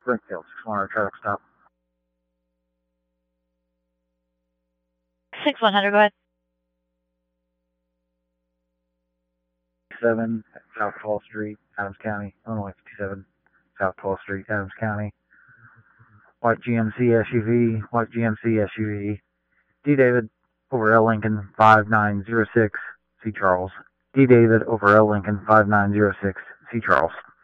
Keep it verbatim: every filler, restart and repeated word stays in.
Springfield, six one hundred traffic stop. six one hundred, go ahead. seven, South twelfth Street, Adams County, Illinois fifty-seven, South twelfth Street, Adams County. White G M C S U V, white G M C S U V. D. David, over L Lincoln, five nine zero six, C. Charles. D. David, over L Lincoln, five nine zero six, C. Charles.